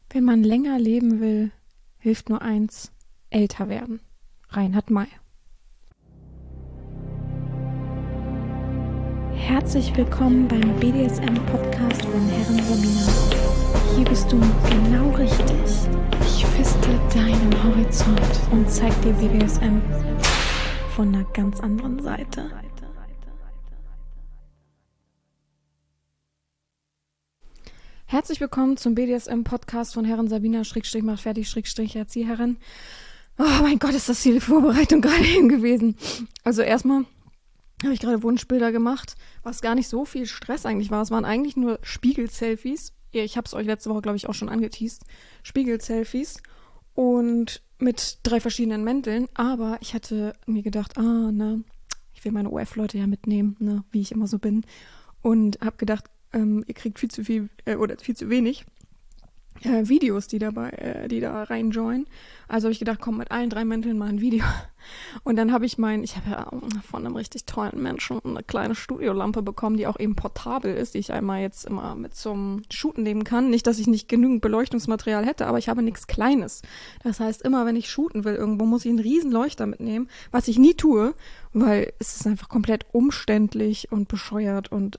Wenn man länger leben will, hilft nur eins: älter werden. Reinhard May. Herzlich willkommen beim BDSM-Podcast von Herren Sabina. Hier bist du genau richtig. Ich feste deinen Horizont und zeig dir BDSM von einer ganz anderen Seite. Herzlich willkommen zum BDSM-Podcast von Herren Sabina, macht fertig, Erzieherin. Oh mein Gott, ist das viel Vorbereitung gerade eben gewesen. Also erstmal habe ich gerade Wunschbilder gemacht, was gar nicht so viel Stress eigentlich war. Es waren eigentlich nur Spiegel-Selfies. Ich habe es euch letzte Woche, glaube ich, auch schon angeteast. Spiegel-Selfies und mit 3 verschiedenen Mänteln. Aber ich hatte mir gedacht, ich will meine OF-Leute ja mitnehmen, wie ich immer so bin. Und habe gedacht, ihr kriegt viel zu viel oder viel zu wenig Videos, die da reinjoinen. Also habe ich gedacht, komm, mit allen 3 Mänteln mal ein Video. Und dann habe ich ja von einem richtig tollen Menschen eine kleine Studiolampe bekommen, die auch eben portabel ist, die ich einmal jetzt immer mit zum Shooten nehmen kann. Nicht, dass ich nicht genügend Beleuchtungsmaterial hätte, aber ich habe nichts Kleines. Das heißt, immer wenn ich shooten will irgendwo, muss ich einen riesen Leuchter mitnehmen, was ich nie tue, weil es ist einfach komplett umständlich und bescheuert und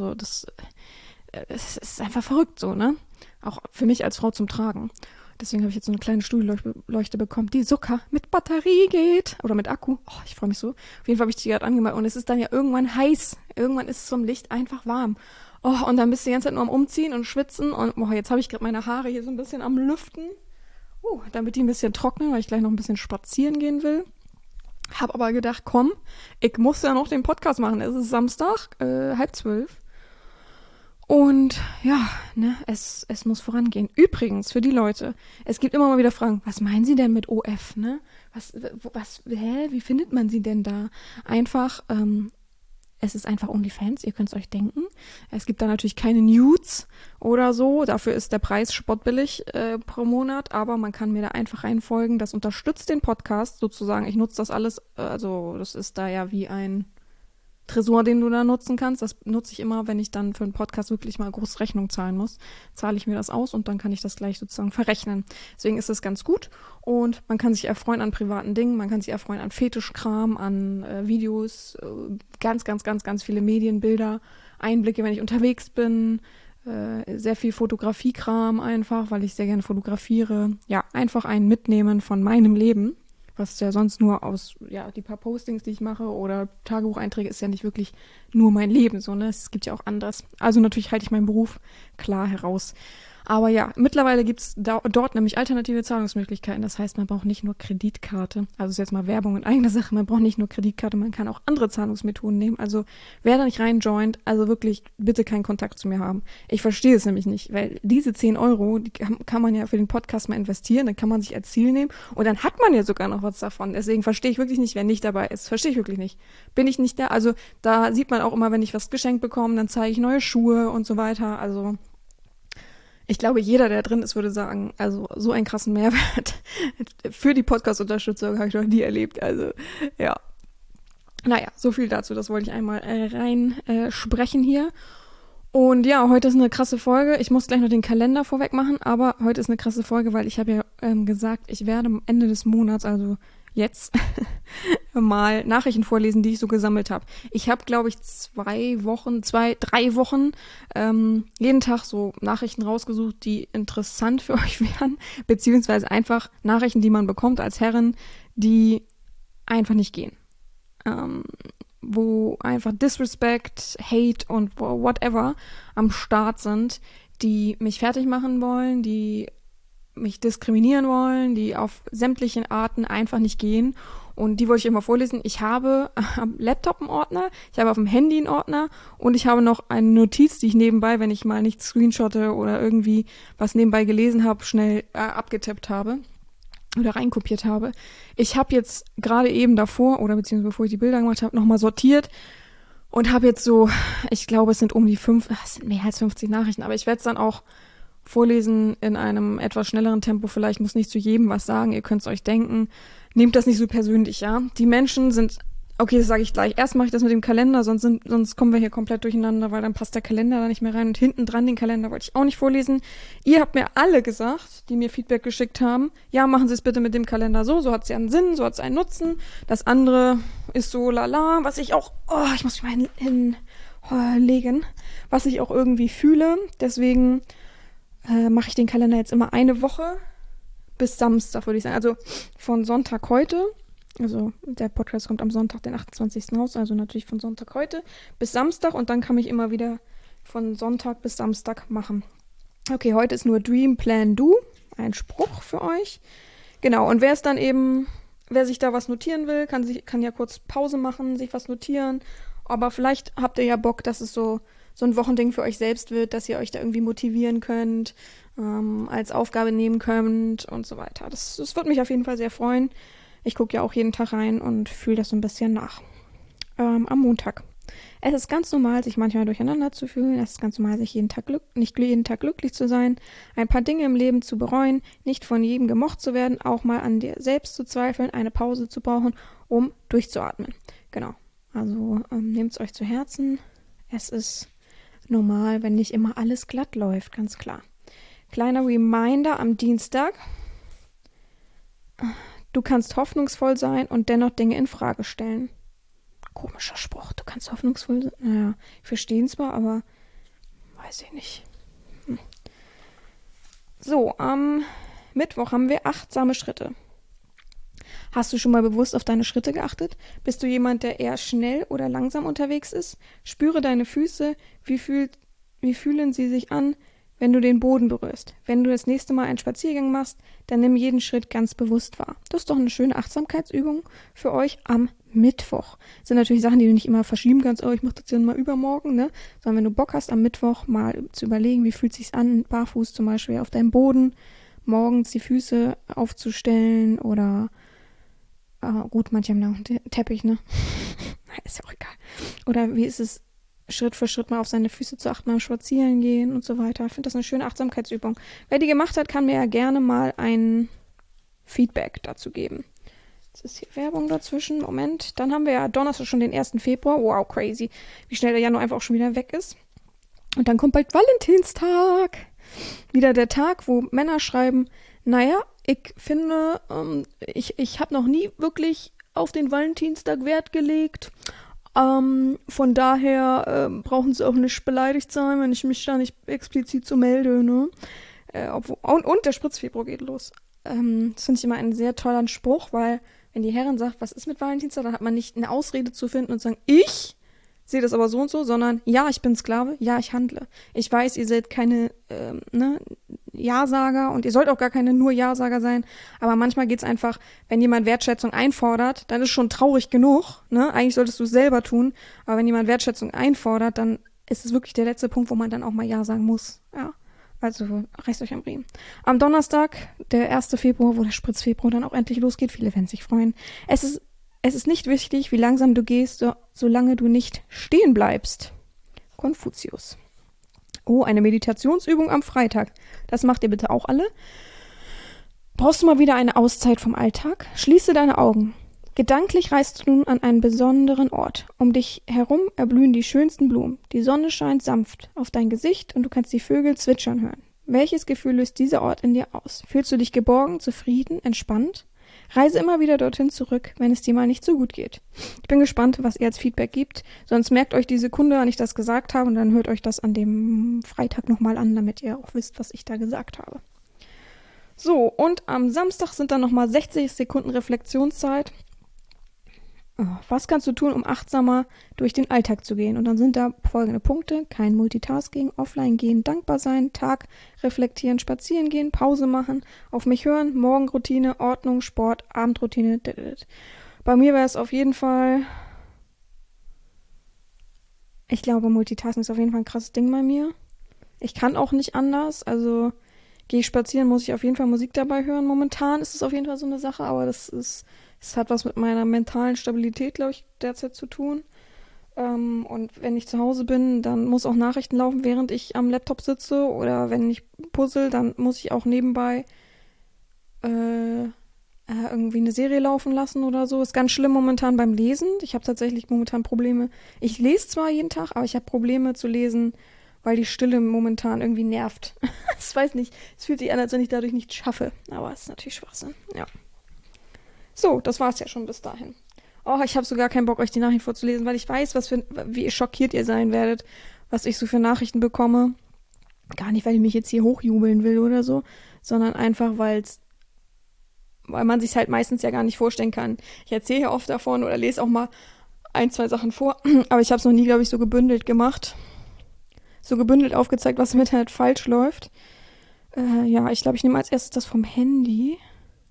es ist einfach verrückt so, ne? Auch für mich als Frau zum Tragen. Deswegen habe ich jetzt so eine kleine Studioleuchte bekommen, die sogar mit Batterie geht. Oder mit Akku. Oh, ich freue mich so. Auf jeden Fall habe ich die gerade angemacht. Und es ist dann ja irgendwann heiß. Irgendwann ist es zum Licht einfach warm. Oh, und dann bist du die ganze Zeit nur am Umziehen und Schwitzen. Und jetzt habe ich gerade meine Haare hier so ein bisschen am Lüften. Damit die ein bisschen trocknen, weil ich gleich noch ein bisschen spazieren gehen will. Hab aber gedacht, komm, ich muss ja noch den Podcast machen. Es ist Samstag, 11:30. Und ja, es muss vorangehen. Übrigens, für die Leute, es gibt immer mal wieder Fragen, was meinen Sie denn mit OF, ne? Wie findet man sie denn da? Einfach, es ist einfach OnlyFans, ihr könnt es euch denken. Es gibt da natürlich keine Nudes oder so, dafür ist der Preis spottbillig pro Monat, aber man kann mir da einfach reinfolgen. Das unterstützt den Podcast sozusagen. Ich nutze das alles, also das ist da ja wie ein Tresor, den du da nutzen kannst. Das nutze ich immer, wenn ich dann für einen Podcast wirklich mal groß Rechnung zahlen muss. Zahle ich mir das aus und dann kann ich das gleich sozusagen verrechnen. Deswegen ist das ganz gut und man kann sich erfreuen an privaten Dingen, man kann sich erfreuen an Fetischkram, an Videos, ganz, ganz, ganz, ganz viele Medienbilder, Einblicke, wenn ich unterwegs bin, sehr viel Fotografiekram einfach, weil ich sehr gerne fotografiere. Ja, einfach ein Mitnehmen von meinem Leben. Was ja sonst nur aus, die paar Postings, die ich mache oder Tagebucheinträge, ist ja nicht wirklich nur mein Leben, so, ne? Es gibt ja auch anderes. Also natürlich halte ich meinen Beruf klar heraus. Aber ja, mittlerweile gibt es dort nämlich alternative Zahlungsmöglichkeiten. Das heißt, man braucht nicht nur Kreditkarte. Also ist jetzt mal Werbung in eigener Sache. Man braucht nicht nur Kreditkarte, man kann auch andere Zahlungsmethoden nehmen. Also wer da nicht reinjoint, also wirklich bitte keinen Kontakt zu mir haben. Ich verstehe es nämlich nicht, weil diese 10 Euro, die kann man ja für den Podcast mal investieren, dann kann man sich als Ziel nehmen und dann hat man ja sogar noch was davon. Deswegen verstehe ich wirklich nicht, wer nicht dabei ist. Verstehe ich wirklich nicht. Bin ich nicht da? Also da sieht man auch immer, wenn ich was geschenkt bekomme, dann zeige ich neue Schuhe und so weiter. Also ich glaube, jeder, der drin ist, würde sagen, also so einen krassen Mehrwert für die Podcast-Unterstützung habe ich noch nie erlebt. Also, ja. Naja, so viel dazu. Das wollte ich einmal sprechen hier. Und ja, heute ist eine krasse Folge. Ich muss gleich noch den Kalender vorweg machen, aber heute ist eine krasse Folge, weil ich habe ja gesagt, ich werde am Ende des Monats, also jetzt, mal Nachrichten vorlesen, die ich so gesammelt habe. Ich habe, glaube ich, 3 Wochen jeden Tag so Nachrichten rausgesucht, die interessant für euch wären, beziehungsweise einfach Nachrichten, die man bekommt als Herrin, die einfach nicht gehen. Wo einfach Disrespect, Hate und whatever am Start sind, die mich fertig machen wollen, die mich diskriminieren wollen, die auf sämtliche Arten einfach nicht gehen. Und die wollte ich immer vorlesen. Ich habe am Laptop einen Ordner, ich habe auf dem Handy einen Ordner und ich habe noch eine Notiz, die ich nebenbei, wenn ich mal nicht screenshotte oder irgendwie was nebenbei gelesen habe, schnell abgetippt habe oder reinkopiert habe. Ich habe jetzt gerade eben davor, oder beziehungsweise bevor ich die Bilder gemacht habe, nochmal sortiert und habe jetzt so, ich glaube, es sind es sind mehr als 50 Nachrichten, aber ich werde es dann auch vorlesen in einem etwas schnelleren Tempo. Vielleicht muss nicht zu jedem was sagen, ihr könnt es euch denken. Nehmt das nicht so persönlich, ja. Die Menschen sind Okay, das sage ich gleich. Erst mache ich das mit dem Kalender, sonst kommen wir hier komplett durcheinander, weil dann passt der Kalender da nicht mehr rein. Und hinten dran den Kalender wollte ich auch nicht vorlesen. Ihr habt mir alle gesagt, die mir Feedback geschickt haben, ja, machen Sie es bitte mit dem Kalender so hat es ja einen Sinn, so hat es einen Nutzen. Das andere ist so lala, was ich auch, ich muss mich mal hinlegen, was ich auch irgendwie fühle. Deswegen mache ich den Kalender jetzt immer eine Woche bis Samstag, würde ich sagen. Also von Sonntag heute. Also der Podcast kommt am Sonntag, den 28. raus, also natürlich von Sonntag heute bis Samstag und dann kann ich immer wieder von Sonntag bis Samstag machen. Okay, heute ist nur Dream, Plan, Do, ein Spruch für euch. Genau, und wer sich da was notieren will, kann ja kurz Pause machen, sich was notieren, aber vielleicht habt ihr ja Bock, dass es so ein Wochending für euch selbst wird, dass ihr euch da irgendwie motivieren könnt, als Aufgabe nehmen könnt und so weiter. Das würde mich auf jeden Fall sehr freuen. Ich gucke ja auch jeden Tag rein und fühle das so ein bisschen nach. Am Montag. Es ist ganz normal, sich manchmal durcheinander zu fühlen. Es ist ganz normal, sich nicht jeden Tag glücklich zu sein, ein paar Dinge im Leben zu bereuen, nicht von jedem gemocht zu werden, auch mal an dir selbst zu zweifeln, eine Pause zu brauchen, um durchzuatmen. Genau. Also nehmt es euch zu Herzen. Es ist normal, wenn nicht immer alles glatt läuft, ganz klar. Kleiner Reminder am Dienstag. Du kannst hoffnungsvoll sein und dennoch Dinge in Frage stellen. Komischer Spruch, du kannst hoffnungsvoll sein. Naja, ich verstehe ihn zwar, aber weiß ich nicht. So, am Mittwoch haben wir achtsame Schritte. Hast du schon mal bewusst auf deine Schritte geachtet? Bist du jemand, der eher schnell oder langsam unterwegs ist? Spüre deine Füße. Wie fühlen sie sich an, wenn du den Boden berührst? Wenn du das nächste Mal einen Spaziergang machst, dann nimm jeden Schritt ganz bewusst wahr. Das ist doch eine schöne Achtsamkeitsübung für euch am Mittwoch. Das sind natürlich Sachen, die du nicht immer verschieben kannst. Oh, ich mache das ja mal übermorgen, ne? Sondern wenn du Bock hast, am Mittwoch mal zu überlegen, wie fühlt es sich an, barfuß zum Beispiel auf deinem Boden, morgens die Füße aufzustellen oder gut, manche haben da auch einen Teppich, ne? Ist ja auch egal. Oder wie ist es, Schritt für Schritt mal auf seine Füße zu achten, beim Spazieren gehen und so weiter. Ich finde das eine schöne Achtsamkeitsübung. Wer die gemacht hat, kann mir ja gerne mal ein Feedback dazu geben. Jetzt ist hier Werbung dazwischen. Moment. Dann haben wir ja Donnerstag schon den 1. Februar. Wow, crazy. Wie schnell der Januar einfach auch schon wieder weg ist. Und dann kommt bald Valentinstag. Wieder der Tag, wo Männer schreiben, naja, ich finde, ich habe noch nie wirklich auf den Valentinstag Wert gelegt. Von daher brauchen sie auch nicht beleidigt sein, wenn ich mich da nicht explizit so melde, ne? Und der Spritzfebruar geht los. Das finde ich immer einen sehr tollen Spruch, weil wenn die Herrin sagt, was ist mit Valentinstag, dann hat man nicht eine Ausrede zu finden und zu sagen, ich sehe das aber so und so, sondern ja, ich bin Sklave, ja, ich handle. Ich weiß, ihr seid keine Ja-Sager und ihr sollt auch gar keine nur Ja-Sager sein, aber manchmal geht's einfach, wenn jemand Wertschätzung einfordert, dann ist schon traurig genug, ne? Eigentlich solltest du es selber tun, aber wenn jemand Wertschätzung einfordert, dann ist es wirklich der letzte Punkt, wo man dann auch mal Ja sagen muss, ja. Also reißt euch am Riemen. Am Donnerstag, der 1. Februar, wo der Spritzfebruar dann auch endlich losgeht, viele werden sich freuen. Es ist nicht wichtig, wie langsam du gehst, solange du nicht stehen bleibst. Konfuzius. Oh, eine Meditationsübung am Freitag. Das macht ihr bitte auch alle. Brauchst du mal wieder eine Auszeit vom Alltag? Schließe deine Augen. Gedanklich reist du nun an einen besonderen Ort. Um dich herum erblühen die schönsten Blumen. Die Sonne scheint sanft auf dein Gesicht und du kannst die Vögel zwitschern hören. Welches Gefühl löst dieser Ort in dir aus? Fühlst du dich geborgen, zufrieden, entspannt? Reise immer wieder dorthin zurück, wenn es dir mal nicht so gut geht. Ich bin gespannt, was ihr als Feedback gibt. Sonst merkt euch die Sekunde, wann ich das gesagt habe und dann hört euch das an dem Freitag nochmal an, damit ihr auch wisst, was ich da gesagt habe. So, und am Samstag sind dann nochmal 60 Sekunden Reflexionszeit. Was kannst du tun, um achtsamer durch den Alltag zu gehen? Und dann sind da folgende Punkte. Kein Multitasking, offline gehen, dankbar sein, Tag reflektieren, spazieren gehen, Pause machen, auf mich hören, Morgenroutine, Ordnung, Sport, Abendroutine. Bei mir wäre es auf jeden Fall, ich glaube, Multitasking ist auf jeden Fall ein krasses Ding bei mir. Ich kann auch nicht anders, also gehe ich spazieren, muss ich auf jeden Fall Musik dabei hören. Momentan ist es auf jeden Fall so eine Sache, aber es hat was mit meiner mentalen Stabilität, glaube ich, derzeit zu tun. Und wenn ich zu Hause bin, dann muss auch Nachrichten laufen, während ich am Laptop sitze. Oder wenn ich puzzle, dann muss ich auch nebenbei irgendwie eine Serie laufen lassen oder so. Ist ganz schlimm momentan beim Lesen. Ich habe tatsächlich momentan Probleme. Ich lese zwar jeden Tag, aber ich habe Probleme zu lesen, weil die Stille momentan irgendwie nervt. Ich weiß nicht. Es fühlt sich an, als wenn ich dadurch nichts schaffe. Aber es ist natürlich Schwachsinn. Ja. So, das war's ja schon bis dahin. Oh, ich habe sogar keinen Bock, euch die Nachrichten vorzulesen, weil ich weiß, wie schockiert ihr sein werdet, was ich so für Nachrichten bekomme. Gar nicht, weil ich mich jetzt hier hochjubeln will oder so, sondern einfach, weil man sich halt meistens ja gar nicht vorstellen kann. Ich erzähle ja oft davon oder lese auch mal ein, zwei Sachen vor, aber ich habe es noch nie, glaube ich, so gebündelt gemacht. So gebündelt aufgezeigt, was im Internet falsch läuft. Ja, ich glaube, ich nehme als erstes das vom Handy.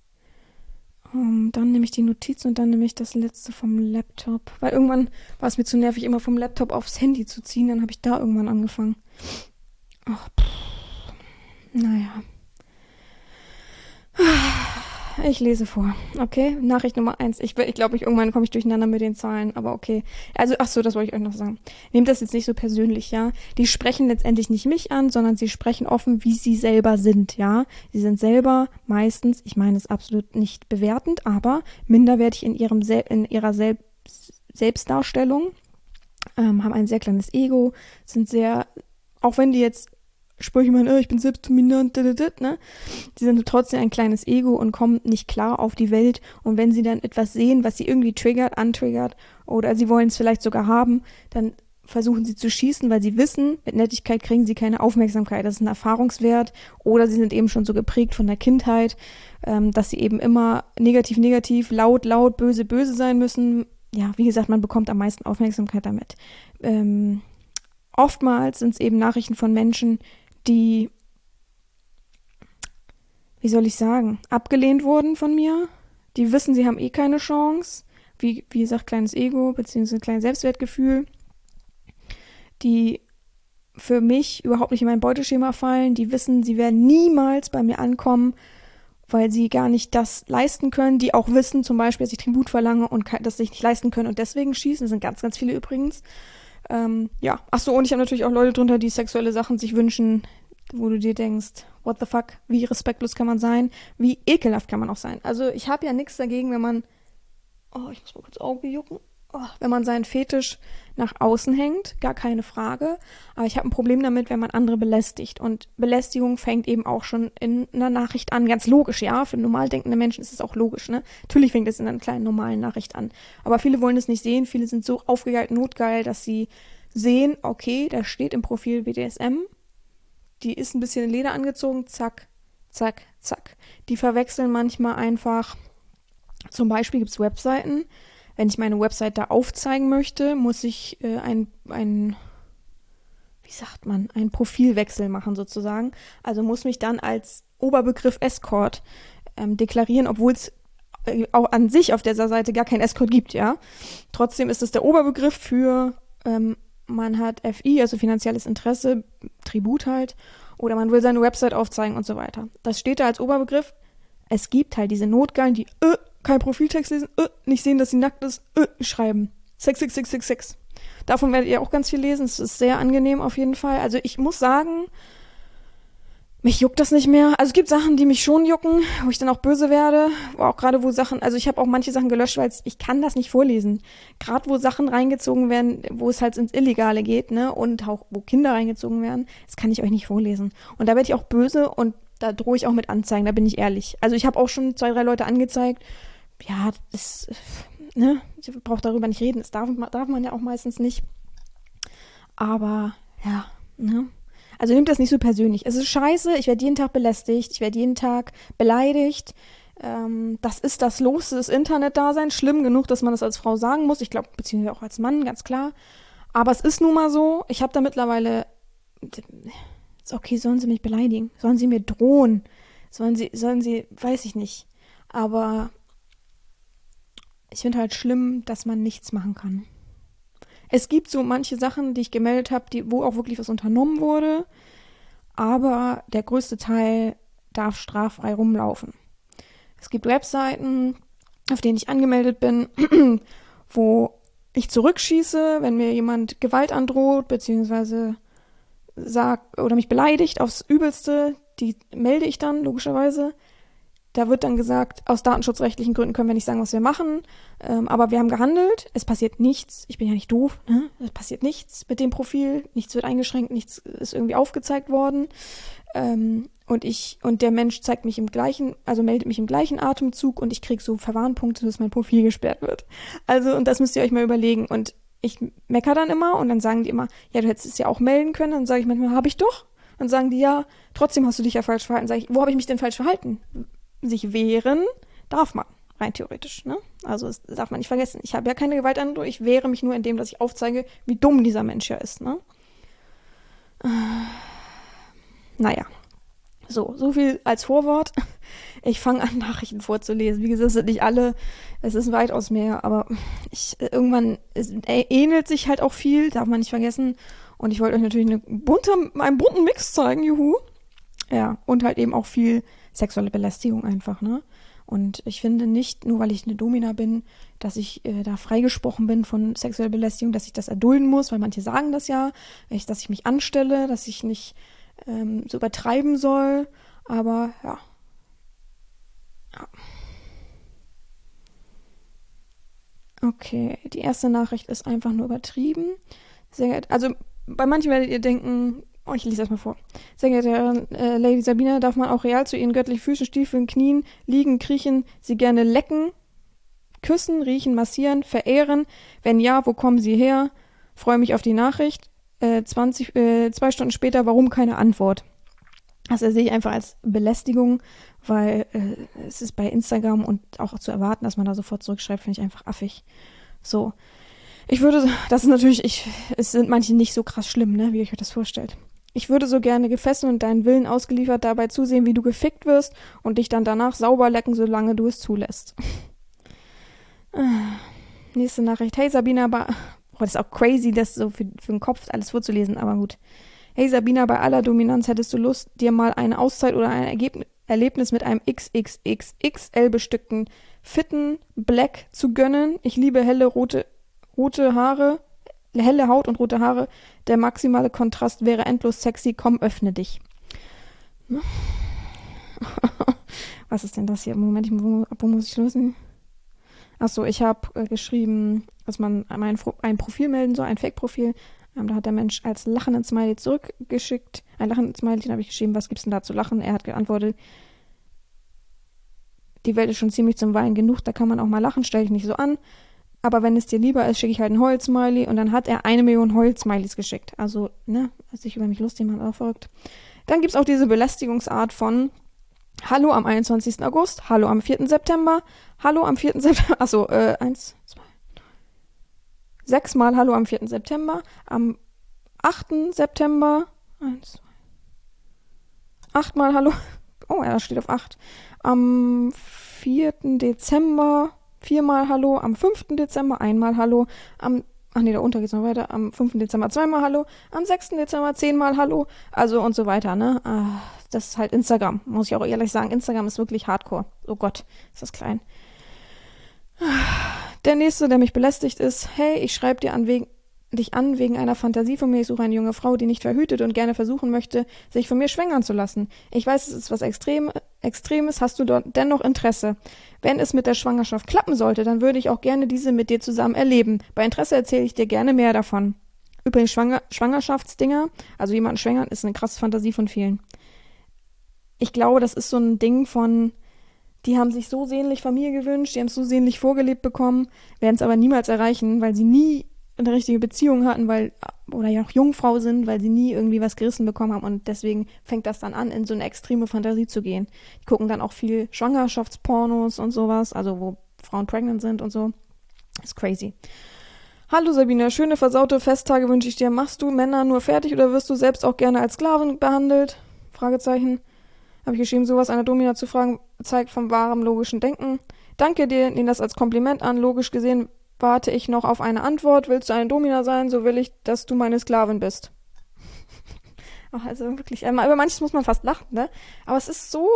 Dann nehme ich die Notizen und dann nehme ich das letzte vom Laptop. Weil irgendwann war es mir zu nervig, immer vom Laptop aufs Handy zu ziehen. Dann habe ich da irgendwann angefangen. Ach, naja. Ich lese vor, okay? Nachricht Nummer 1. Ich glaube, irgendwann komme ich durcheinander mit den Zahlen, aber okay. Also, ach so, das wollte ich euch noch sagen. Nehmt das jetzt nicht so persönlich, ja? Die sprechen letztendlich nicht mich an, sondern sie sprechen offen, wie sie selber sind, ja? Sie sind selber meistens, ich meine es absolut nicht bewertend, aber minderwertig in ihrer Selbstdarstellung, haben ein sehr kleines Ego, sind sehr, auch wenn die jetzt Sprüche meinen, ich bin selbstdominant, ne? Sie sind trotzdem ein kleines Ego und kommen nicht klar auf die Welt. Und wenn sie dann etwas sehen, was sie irgendwie antriggert, oder sie wollen es vielleicht sogar haben, dann versuchen sie zu schießen, weil sie wissen, mit Nettigkeit kriegen sie keine Aufmerksamkeit. Das ist ein Erfahrungswert. Oder sie sind eben schon so geprägt von der Kindheit, dass sie eben immer negativ, laut, böse sein müssen. Ja, wie gesagt, man bekommt am meisten Aufmerksamkeit damit. Oftmals sind es eben Nachrichten von Menschen, die, wie soll ich sagen, abgelehnt wurden von mir. Die wissen, sie haben eh keine Chance. Wie gesagt, kleines Ego bzw. kleines Selbstwertgefühl. Die für mich überhaupt nicht in mein Beuteschema fallen. Die wissen, sie werden niemals bei mir ankommen, weil sie gar nicht das leisten können. Die auch wissen, zum Beispiel, dass ich Tribut verlange und das sich nicht leisten können und deswegen schießen. Das sind ganz, ganz viele übrigens. Ja, achso, und ich habe natürlich auch Leute drunter, die sexuelle Sachen sich wünschen, wo du dir denkst, what the fuck, wie respektlos kann man sein, wie ekelhaft kann man auch sein. Also ich habe ja nichts dagegen, wenn man, ich muss mal kurz Auge jucken, wenn man seinen Fetisch nach außen hängt, gar keine Frage, aber ich habe ein Problem damit, wenn man andere belästigt und Belästigung fängt eben auch schon in einer Nachricht an, ganz logisch, ja, für normal denkende Menschen ist es auch logisch, ne, natürlich fängt es in einer kleinen normalen Nachricht an, aber viele wollen es nicht sehen, viele sind so aufgegeilt, notgeil, dass sie sehen, okay, da steht im Profil BDSM, die ist ein bisschen in Leder angezogen, zack, zack, zack. Die verwechseln manchmal einfach, zum Beispiel gibt es Webseiten, wenn ich meine Website da aufzeigen möchte, muss ich einen Profilwechsel machen sozusagen. Also muss mich dann als Oberbegriff Escort deklarieren, obwohl es auch an sich auf dieser Seite gar keinen Escort gibt, ja. Trotzdem ist es der Oberbegriff für man hat FI, also finanzielles Interesse, Tribut halt, oder man will seine Website aufzeigen und so weiter. Das steht da als Oberbegriff. Es gibt halt diese Notgeilen, die kein Profiltext lesen, nicht sehen, dass sie nackt ist, schreiben. 66666. Davon werdet ihr auch ganz viel lesen. Es ist sehr angenehm auf jeden Fall. Also ich muss sagen, mich juckt das nicht mehr. Also es gibt Sachen, die mich schon jucken, wo ich dann auch böse werde. Auch gerade also ich habe auch manche Sachen gelöscht, weil ich kann das nicht vorlesen. Gerade wo Sachen reingezogen werden, wo es halt ins Illegale geht, ne, und auch wo Kinder reingezogen werden, das kann ich euch nicht vorlesen. Und da werde ich auch böse und da drohe ich auch mit Anzeigen, da bin ich ehrlich. Also ich habe auch schon 2, 3 Leute angezeigt. Ja, ne, ich brauche darüber nicht reden. Das darf man ja auch meistens nicht. Aber, ja, ne. Also nehmt das nicht so persönlich. Es ist scheiße, ich werde jeden Tag belästigt, ich werde jeden Tag beleidigt. Das ist das Los des Internetdaseins. Schlimm genug, dass man das als Frau sagen muss. Ich glaube, beziehungsweise auch als Mann, ganz klar. Aber es ist nun mal so. Ich habe da mittlerweile... Ist okay, sollen sie mich beleidigen? Sollen sie mir drohen? Sollen sie, weiß ich nicht. Aber ich finde halt schlimm, dass man nichts machen kann. Es gibt so manche Sachen, die ich gemeldet habe, wo auch wirklich was unternommen wurde, aber der größte Teil darf straffrei rumlaufen. Es gibt Webseiten, auf denen ich angemeldet bin, wo ich zurückschieße, wenn mir jemand Gewalt androht, beziehungsweise sagt oder mich beleidigt aufs Übelste, die melde ich dann logischerweise. da wird dann gesagt, aus datenschutzrechtlichen Gründen können wir nicht sagen, was wir machen, aber wir haben gehandelt, es passiert nichts, ich bin ja nicht doof, ne? Es passiert nichts mit dem Profil, nichts wird eingeschränkt, nichts ist irgendwie aufgezeigt worden. Und der Mensch zeigt mich also meldet mich im gleichen Atemzug und ich kriege so Verwarnpunkte, dass mein Profil gesperrt wird. Also, und das müsst ihr euch mal überlegen. Und ich meckere dann immer und dann sagen die immer, ja, du hättest es ja auch melden können. Dann sage ich manchmal, habe ich doch. Dann sagen die, ja, trotzdem hast du dich ja falsch verhalten. Sage ich, wo habe ich mich denn falsch verhalten? Sich wehren darf man, rein theoretisch, ne? Also, das darf man nicht vergessen. Ich habe ja keine Gewaltandrohung, ich wehre mich nur indem, dass ich aufzeige, wie dumm dieser Mensch ja ist, ne? Naja. So viel als Vorwort. Ich fange an, Nachrichten vorzulesen. Wie gesagt, es sind nicht alle, es ist weitaus mehr, aber irgendwann ähnelt sich halt auch viel, darf man nicht vergessen. Und ich wollte euch natürlich einen bunten Mix zeigen, juhu. Ja, und halt eben auch viel sexuelle Belästigung einfach, ne? Und ich finde nicht, nur weil ich eine Domina bin, dass ich da freigesprochen bin von sexueller Belästigung, dass ich das erdulden muss, weil manche sagen das ja, dass ich mich anstelle, dass ich nicht so übertreiben soll, aber ja. Okay, die erste Nachricht ist einfach nur übertrieben. Sehr geehrte, also bei manchen werdet ihr denken, oh, ich lese das mal vor. Sehr geehrte Lady Sabina, darf man auch real zu ihren göttlichen Füßen, Stiefeln, Knien, liegen, kriechen, sie gerne lecken, küssen, riechen, massieren, verehren? Wenn ja, wo kommen sie her? Freue mich auf die Nachricht. 2 Stunden später, warum keine Antwort? Also sehe ich einfach als Belästigung, weil es ist bei Instagram und auch zu erwarten, dass man da sofort zurückschreibt, finde ich einfach affig. So, das ist natürlich, es sind manche nicht so krass schlimm, ne, wie ihr euch das vorstellt. Ich würde so gerne gefesselt und deinen Willen ausgeliefert dabei zusehen, wie du gefickt wirst und dich dann danach sauber lecken, solange du es zulässt. Nächste Nachricht. Hey Sabina, das ist auch crazy, das so für den Kopf alles vorzulesen, aber gut. Hey Sabina, bei aller Dominanz hättest du Lust, dir mal eine Auszeit oder ein Erlebnis mit einem XXXXL bestückten fitten Black zu gönnen? Ich liebe helle rote Haare, helle Haut und rote Haare. Der maximale Kontrast wäre endlos sexy. Komm, öffne dich. Was ist denn das hier? Moment, wo muss ich lösen? Achso, ich habe geschrieben, dass man ein Profil melden soll, ein Fake-Profil. Da hat der Mensch als lachenden Smiley zurückgeschickt. Ein lachenden Smiley, den habe ich geschrieben, was gibt's denn da zu lachen? Er hat geantwortet, die Welt ist schon ziemlich zum Weinen genug, da kann man auch mal lachen, stell dich nicht so an. Aber wenn es dir lieber ist, schicke ich halt einen Heul-Smiley. Und dann hat er 1 Million Heul-Smileys geschickt. Also, ne, sich über mich lustig machen, auch verrückt. Dann gibt's auch diese Belästigungsart von Hallo am 21. August, Hallo am 4. September, Hallo am 4. September, achso, 1, 2, 6 Mal Hallo am 4. September, am 8. September, 1, 2, 8 Mal Hallo, oh ja, das steht auf 8, am 4. Dezember, 4 Mal Hallo, am 5. Dezember, 1 Mal Hallo, da unter geht's noch weiter, am 5. Dezember 2 Mal Hallo, am 6. Dezember 10 Mal Hallo, also und so weiter, ne, das ist halt Instagram, muss ich auch ehrlich sagen, Instagram ist wirklich hardcore, oh Gott, ist das klein. Der nächste, der mich belästigt, ist, hey, ich schreibe dich an wegen einer Fantasie von mir. Ich suche eine junge Frau, die nicht verhütet und gerne versuchen möchte, sich von mir schwängern zu lassen. Ich weiß, es ist was Extremes. Hast du dort dennoch Interesse? Wenn es mit der Schwangerschaft klappen sollte, dann würde ich auch gerne diese mit dir zusammen erleben. Bei Interesse erzähle ich dir gerne mehr davon. Übrigens, Schwangerschaftsdinger, also jemanden schwängern, ist eine krasse Fantasie von vielen. Ich glaube, das ist so ein Ding von, die haben sich so sehnlich Familie gewünscht, die haben es so sehnlich vorgelebt bekommen, werden es aber niemals erreichen, weil sie nie eine richtige Beziehung hatten, oder ja noch Jungfrau sind, weil sie nie irgendwie was gerissen bekommen haben und deswegen fängt das dann an, in so eine extreme Fantasie zu gehen. Die gucken dann auch viel Schwangerschaftspornos und sowas, also wo Frauen pregnant sind und so. Ist crazy. Hallo Sabina, schöne versaute Festtage wünsche ich dir. Machst du Männer nur fertig oder wirst du selbst auch gerne als Sklavin behandelt? Fragezeichen. Habe ich geschrieben, sowas einer Domina zu fragen, zeigt vom wahren logischen Denken. Danke dir, nimm das als Kompliment an. Logisch gesehen warte ich noch auf eine Antwort. Willst du eine Domina sein, so will ich, dass du meine Sklavin bist. Ach, also wirklich, über manches muss man fast lachen, ne? Aber es ist so,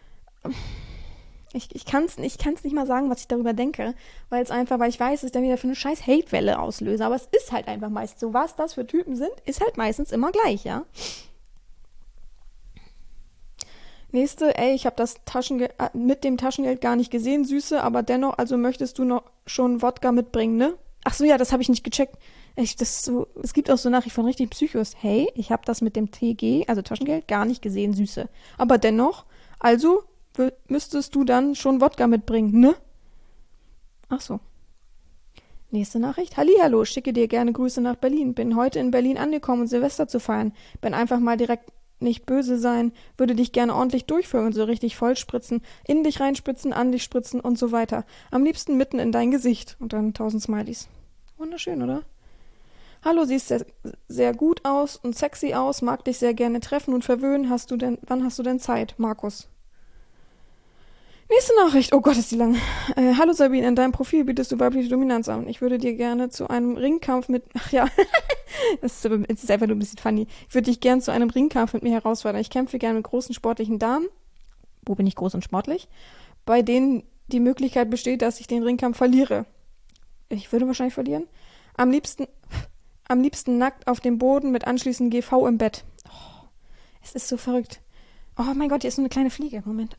ich kann's nicht mal sagen, was ich darüber denke, weil ich weiß, dass der wieder für eine scheiß Hatewelle auslöse. Aber es ist halt einfach meist so, was das für Typen sind, ist halt meistens immer gleich, ja? Nächste, ey, ich habe das Taschengeld mit dem Taschengeld gar nicht gesehen, Süße, aber dennoch, also möchtest du noch schon Wodka mitbringen, ne? Ach so, ja, das habe ich nicht gecheckt. Es gibt auch so Nachrichten von richtig Psychos. Hey, ich habe das mit dem TG, also Taschengeld, gar nicht gesehen, Süße. Aber dennoch, also müsstest du dann schon Wodka mitbringen, ne? Ach so. Nächste Nachricht. Hallihallo, schicke dir gerne Grüße nach Berlin. Bin heute in Berlin angekommen, um Silvester zu feiern. Bin einfach mal direkt nicht böse sein, würde dich gerne ordentlich durchführen und so richtig vollspritzen, in dich reinspritzen, an dich spritzen und so weiter. Am liebsten mitten in dein Gesicht. Und dann 1000 Smileys. Wunderschön, oder? Hallo, siehst sehr, sehr gut aus und sexy aus, mag dich sehr gerne treffen und verwöhnen. Wann hast du denn Zeit, Markus? Nächste Nachricht. Oh Gott, ist die lang. Hallo Sabine, in deinem Profil bietest du weibliche Dominanz an. Ich würde dir gerne zu einem Ringkampf mit... Ach ja, es ist einfach nur ein bisschen funny. Ich würde dich gerne zu einem Ringkampf mit mir herausfordern. Ich kämpfe gerne mit großen sportlichen Damen. Wo bin ich groß und sportlich? Bei denen die Möglichkeit besteht, dass ich den Ringkampf verliere. Ich würde wahrscheinlich verlieren. Am liebsten nackt auf dem Boden mit anschließend GV im Bett. Oh, es ist so verrückt. Oh mein Gott, hier ist so eine kleine Fliege. Moment.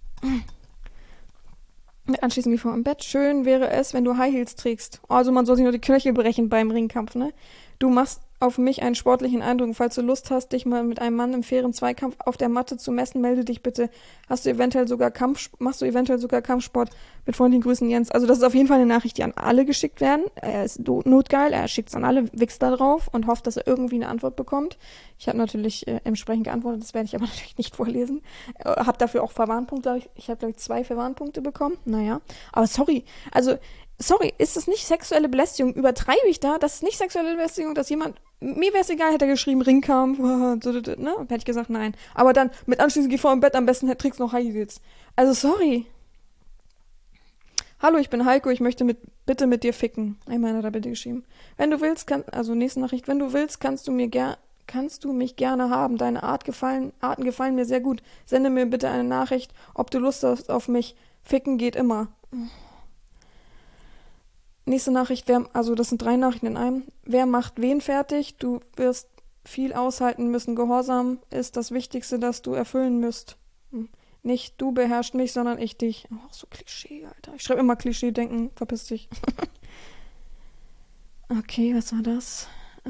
Mit anschließend GV im Bett. Schön wäre es, wenn du High Heels trägst. Also man soll sich nur die Knöchel brechen beim Ringkampf, ne? Du machst auf mich einen sportlichen Eindruck. Falls du Lust hast, dich mal mit einem Mann im fairen Zweikampf auf der Matte zu messen, melde dich bitte. Machst du eventuell sogar Kampfsport? Mit freundlichen Grüßen, Jens. Also das ist auf jeden Fall eine Nachricht, die an alle geschickt werden. Er ist notgeil, er schickt es an alle, wächst da drauf und hofft, dass er irgendwie eine Antwort bekommt. Ich habe natürlich entsprechend geantwortet, das werde ich aber natürlich nicht vorlesen. Habe dafür auch Verwarnpunkte, glaube ich. Ich habe, glaube ich, 2 Verwarnpunkte bekommen. Naja, aber sorry, ist es nicht sexuelle Belästigung? Übertreibe ich da? Das ist nicht sexuelle Belästigung, dass jemand... Mir wäre es egal, hätte er geschrieben, Ringkampf, ne? Hätte ich gesagt, nein. Aber dann mit anschließend GV im Bett am besten trägst noch High Heels. Also, sorry. Hallo, ich bin Heiko, ich möchte bitte mit dir ficken. Einmal hat er bitte geschrieben. Wenn du willst, nächste Nachricht, wenn du willst, kannst du mich gerne haben. Deine Arten gefallen mir sehr gut. Sende mir bitte eine Nachricht, ob du Lust hast auf mich. Ficken geht immer. Nächste Nachricht, das sind 3 Nachrichten in einem. Wer macht wen fertig? Du wirst viel aushalten müssen. Gehorsam ist das Wichtigste, das du erfüllen müsst. Nicht du beherrschst mich, sondern ich dich. Oh, so Klischee, Alter. Ich schreibe immer Klischee, denken, verpiss dich. Okay, was war das?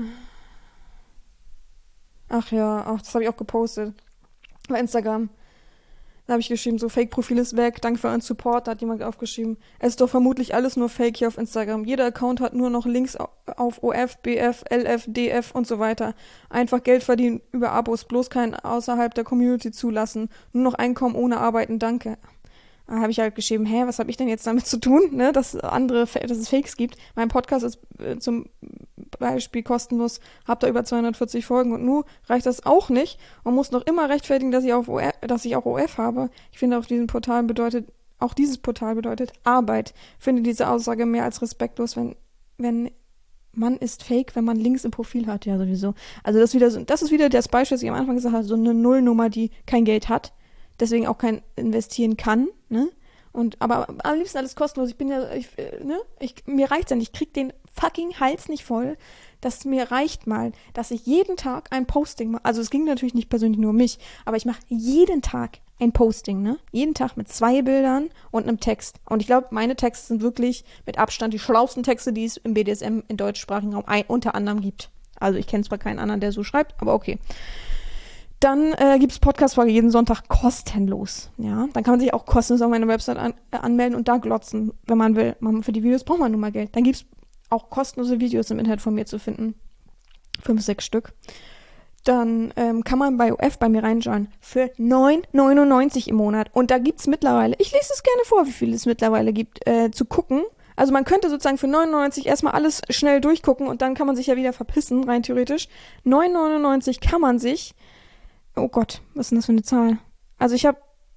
Ach ja, das habe ich auch gepostet. Bei Instagram. Da habe ich geschrieben, so Fake-Profil ist weg, danke für euren Support, da hat jemand aufgeschrieben. Es ist doch vermutlich alles nur Fake hier auf Instagram. Jeder Account hat nur noch Links auf OF, BF, LF, DF und so weiter. Einfach Geld verdienen über Abos, bloß keinen außerhalb der Community zulassen. Nur noch Einkommen ohne Arbeiten, danke. Da habe ich halt geschrieben, was habe ich denn jetzt damit zu tun, ne, dass es Fakes gibt. Mein Podcast ist zum Beispiel kostenlos, habt da über 240 Folgen und nur reicht das auch nicht und muss noch immer rechtfertigen, dass ich auch OF habe. Ich finde dieses Portal bedeutet Arbeit. Finde diese Aussage mehr als respektlos, wenn man ist fake, wenn man Links im Profil hat, ja sowieso. Also das ist wieder das Beispiel, das ich am Anfang gesagt habe, so eine Nullnummer, die kein Geld hat, deswegen auch kein investieren kann, ne? Aber am liebsten alles kostenlos. Mir reicht's ja nicht. Ich krieg den fucking Hals nicht voll. Mir reicht mal, dass ich jeden Tag ein Posting mache. Also es ging natürlich nicht persönlich nur um mich, aber ich mache jeden Tag ein Posting, ne? Jeden Tag mit 2 Bildern und einem Text. Und ich glaube, meine Texte sind wirklich mit Abstand die schlauesten Texte, die es im BDSM im deutschsprachigen Raum unter anderem gibt. Also ich kenne zwar keinen anderen, der so schreibt, aber okay. Dann gibt es Podcast-Folge jeden Sonntag kostenlos. Ja, dann kann man sich auch kostenlos auf meiner Website anmelden und da glotzen, wenn man will. Für die Videos braucht man nun mal Geld. Dann gibt es auch kostenlose Videos im Internet von mir zu finden. 5, 6 Stück. Dann kann man bei OF bei mir reinschauen. Für 9,99 im Monat. Und da gibt es mittlerweile, ich lese es gerne vor, wie viel es mittlerweile gibt, zu gucken. Also man könnte sozusagen für 9,99 erstmal alles schnell durchgucken und dann kann man sich ja wieder verpissen, rein theoretisch. 9,99 kann man sich... Oh Gott, was ist denn das für eine Zahl? Also ich habe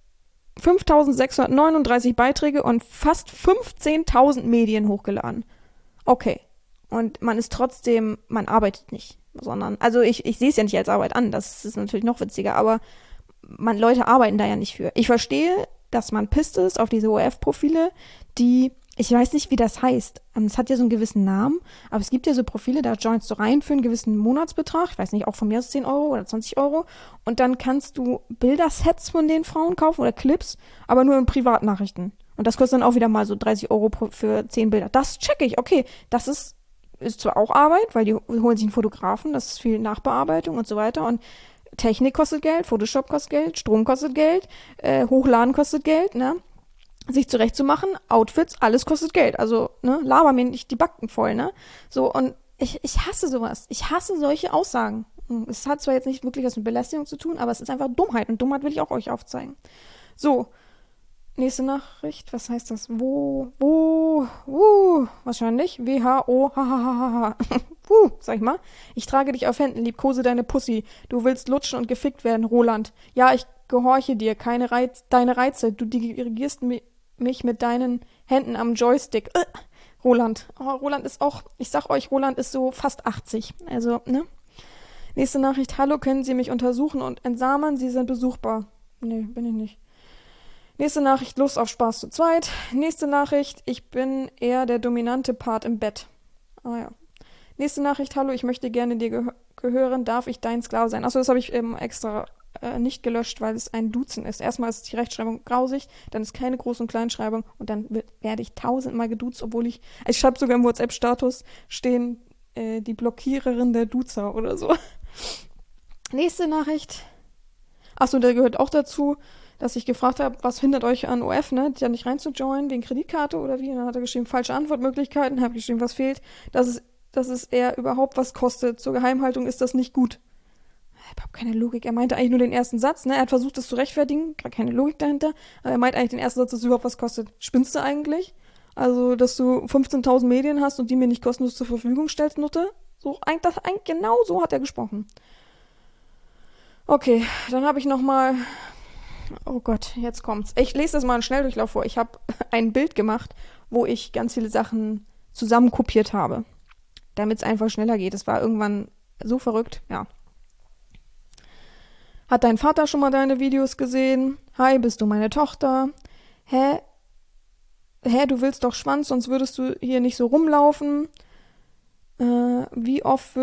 5.639 Beiträge und fast 15.000 Medien hochgeladen. Okay. Und man arbeitet nicht, sondern, also ich sehe es ja nicht als Arbeit an, das ist natürlich noch witziger, aber Leute arbeiten da ja nicht für. Ich verstehe, dass man pisst ist auf diese OF-Profile, die Ich weiß nicht, wie das heißt. Es hat ja so einen gewissen Namen, aber es gibt ja so Profile, da joinst du rein für einen gewissen Monatsbetrag. Ich weiß nicht, auch von mir aus 10 Euro oder 20 Euro. Und dann kannst du Bildersets von den Frauen kaufen oder Clips, aber nur in Privatnachrichten. Und das kostet dann auch wieder mal so 30 Euro für 10 Bilder. Das checke ich. Okay, das ist zwar auch Arbeit, weil die holen sich einen Fotografen, das ist viel Nachbearbeitung und so weiter. Und Technik kostet Geld, Photoshop kostet Geld, Strom kostet Geld, Hochladen kostet Geld, ne? Sich zurechtzumachen, Outfits, alles kostet Geld. Also, ne, laber mir nicht die Backen voll, ne? So, und ich hasse sowas. Ich hasse solche Aussagen. Es hat zwar jetzt nicht wirklich was mit Belästigung zu tun, aber es ist einfach Dummheit. Und Dummheit will ich auch euch aufzeigen. So, nächste Nachricht. Was heißt das? Wahrscheinlich. W-H-O, ha, sag ich mal. Ich trage dich auf Händen, liebkose deine Pussy. Du willst lutschen und gefickt werden, Roland. Ja, ich gehorche dir, deine Reize. Du dirigierst mich mit deinen Händen am Joystick. Roland. Oh, Roland ist auch, ich sag euch, Roland ist so fast 80. Also, ne? Nächste Nachricht. Hallo, können Sie mich untersuchen und entsamen? Sie sind besuchbar. Nee, bin ich nicht. Nächste Nachricht. Lust auf Spaß zu zweit. Nächste Nachricht. Ich bin eher der dominante Part im Bett. Ah ja. Nächste Nachricht. Hallo, ich möchte gerne dir gehören. Darf ich dein Sklave sein? Achso, das habe ich extra nicht gelöscht, weil es ein Duzen ist. Erstmal ist die Rechtschreibung grausig, dann ist keine Groß- und Kleinschreibung und dann werde ich tausendmal geduzt, obwohl ich schreibe sogar im WhatsApp-Status stehen die Blockiererin der Duzer oder so. Nächste Nachricht. Achso, da gehört auch dazu, dass ich gefragt habe, was hindert euch an OF, ne, da nicht reinzujoinen, wegen Kreditkarte oder wie? Und dann hat er geschrieben, falsche Antwortmöglichkeiten, habe geschrieben, was fehlt, dass es eher überhaupt was kostet. Zur Geheimhaltung ist das nicht gut. Überhaupt keine Logik. Er meinte eigentlich nur den ersten Satz, ne? Er hat versucht, das zu rechtfertigen. Gar keine Logik dahinter. Aber er meint eigentlich den ersten Satz, dass es überhaupt was kostet. Spinnst du eigentlich? Also, dass du 15.000 Medien hast und die mir nicht kostenlos zur Verfügung stellst, Nutte? So, eigentlich genau so hat er gesprochen. Okay, dann habe ich noch mal. Oh Gott, jetzt kommt's. Ich lese das mal einen Schnelldurchlauf vor. Ich habe ein Bild gemacht, wo ich ganz viele Sachen zusammenkopiert habe, damit es einfach schneller geht. Es war irgendwann so verrückt, ja. Hat dein Vater schon mal deine Videos gesehen? Hi, bist du meine Tochter? Hä? Hä, du willst doch Schwanz, sonst würdest du hier nicht so rumlaufen. Wie oft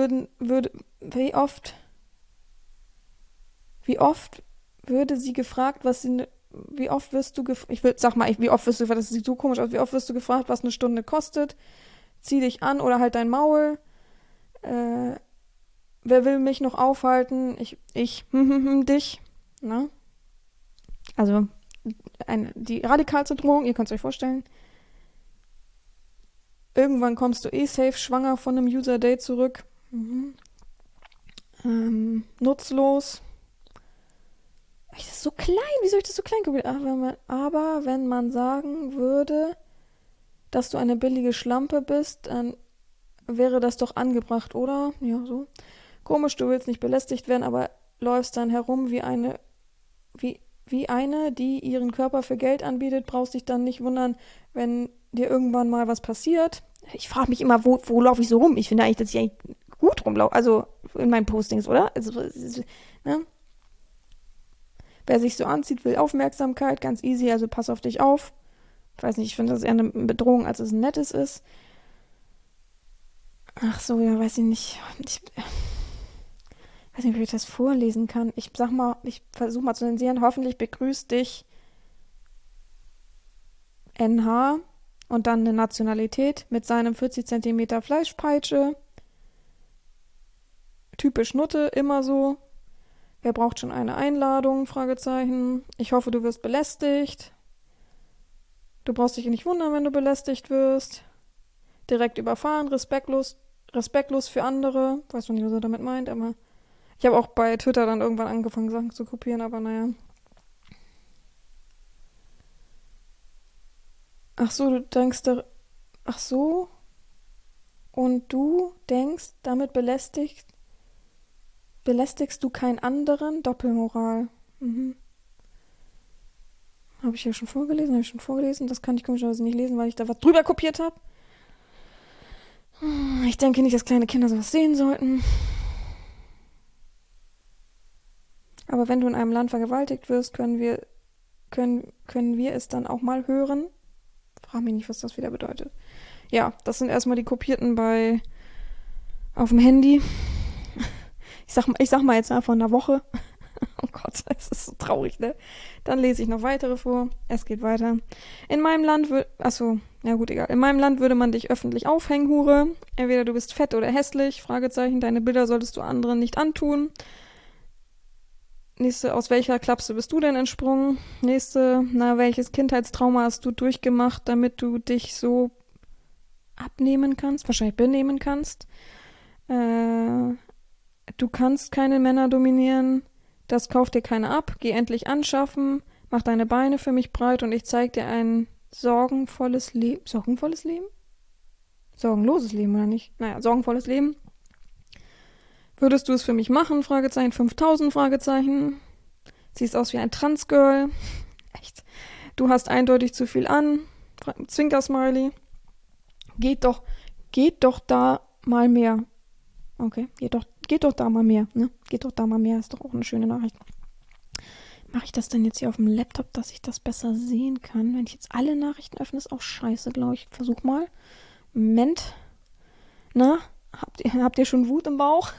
wie oft würde sie gefragt, wie oft wirst du gefragt, sag mal, wie oft wirst du gefragt, das sieht so komisch aus, wie oft wirst du gefragt, was eine Stunde kostet? Zieh dich an oder halt dein Maul. Wer will mich noch aufhalten? Dich. Na? Also, die radikalste Drohung, ihr könnt es euch vorstellen. Irgendwann kommst du safe schwanger von einem User-Date zurück. Nutzlos. Das ist so klein, wie soll ich das so klein kopieren? Aber wenn man sagen würde, dass du eine billige Schlampe bist, dann wäre das doch angebracht, oder? Ja, so. Komisch, du willst nicht belästigt werden, aber läufst dann herum wie eine, die ihren Körper für Geld anbietet, brauchst dich dann nicht wundern, wenn dir irgendwann mal was passiert. Ich frage mich immer, wo laufe ich so rum? Ich finde eigentlich, dass ich eigentlich gut rumlaufe, also in meinen Postings, oder? Also, ne? Wer sich so anzieht, will Aufmerksamkeit, ganz easy, also pass auf dich auf. Ich weiß nicht, ich finde das eher eine Bedrohung, als es ein nettes ist. Ach so, ja, weiß ich nicht. Ich weiß nicht, ob ich das vorlesen kann. Ich sag mal, ich versuche mal zu zensieren. Hoffentlich begrüßt dich NH und dann eine Nationalität mit seinem 40 Zentimeter Fleischpeitsche. Typisch Nutte, immer so. Wer braucht schon eine Einladung? Fragezeichen. Ich hoffe, du wirst belästigt. Du brauchst dich nicht wundern, wenn du belästigt wirst. Direkt überfahren, respektlos für andere. Weiß noch nicht, was er damit meint, aber ich habe auch bei Twitter dann irgendwann angefangen, Sachen zu kopieren, aber naja. Ach so, du denkst da. Ach so? Und du denkst, damit belästigst du keinen anderen? Doppelmoral. Mhm. Habe ich ja schon vorgelesen, Das kann ich komischerweise nicht lesen, weil ich da was drüber kopiert habe. Ich denke nicht, dass kleine Kinder sowas sehen sollten. Aber wenn du in einem Land vergewaltigt wirst, können wir es dann auch mal hören? Frag mich nicht, was das wieder bedeutet. Ja, das sind erstmal die kopierten auf dem Handy. Ich sag mal jetzt einfach in einer Woche. Oh Gott, das ist so traurig, ne? Dann lese ich noch weitere vor. Es geht weiter. In meinem Land ja gut, egal. In meinem Land würde man dich öffentlich aufhängen, Hure. Entweder du bist fett oder hässlich. Fragezeichen. Deine Bilder solltest du anderen nicht antun. Nächste, aus welcher Klapse bist du denn entsprungen? Nächste, welches Kindheitstrauma hast du durchgemacht, damit du dich so abnehmen kannst? Wahrscheinlich benehmen kannst. Du kannst keine Männer dominieren. Das kauft dir keiner ab. Geh endlich anschaffen. Mach deine Beine für mich breit und ich zeig dir ein sorgenvolles Leben. Sorgenvolles Leben? Sorgenloses Leben, oder nicht? Naja, sorgenvolles Leben. Würdest du es für mich machen? Fragezeichen. 5000 Fragezeichen. Siehst aus wie ein Transgirl. Echt. Du hast eindeutig zu viel an. Zwinker-Smiley. Geht doch da mal mehr. Okay, geht doch da mal mehr, ne? Geht doch da mal mehr, ist doch auch eine schöne Nachricht. Mache ich das denn jetzt hier auf dem Laptop, dass ich das besser sehen kann? Wenn ich jetzt alle Nachrichten öffne, ist auch scheiße, glaube ich. Versuch mal. Moment. Na, habt ihr schon Wut im Bauch?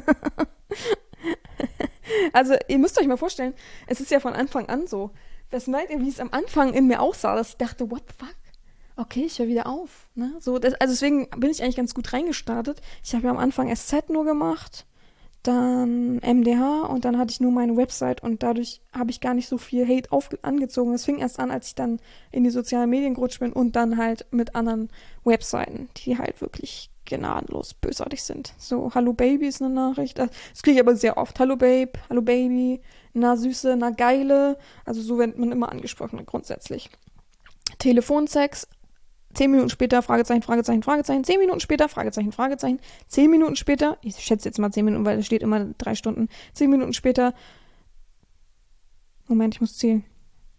Also, ihr müsst euch mal vorstellen, es ist ja von Anfang an so. Was meint ihr, wie es am Anfang in mir aussah, dass ich dachte, what the fuck? Okay, ich höre wieder auf. Ne? Also deswegen bin ich eigentlich ganz gut reingestartet. Ich habe ja am Anfang SZ nur gemacht, dann MDH und dann hatte ich nur meine Website und dadurch habe ich gar nicht so viel Hate angezogen. Es fing erst an, als ich dann in die sozialen Medien gerutscht bin und dann halt mit anderen Webseiten, die halt wirklich gnadenlos bösartig sind. So, Hallo Baby ist eine Nachricht. Das kriege ich aber sehr oft. Hallo Babe, Hallo Baby, na Süße, na Geile. Also so wird man immer angesprochen grundsätzlich. Telefonsex, 10 Minuten später, Fragezeichen, Fragezeichen, Fragezeichen, 10 Minuten später, Fragezeichen, Fragezeichen, 10 Minuten später, ich schätze jetzt mal 10 Minuten, weil es steht immer 3 Stunden, 10 Minuten später, Moment, ich muss zählen.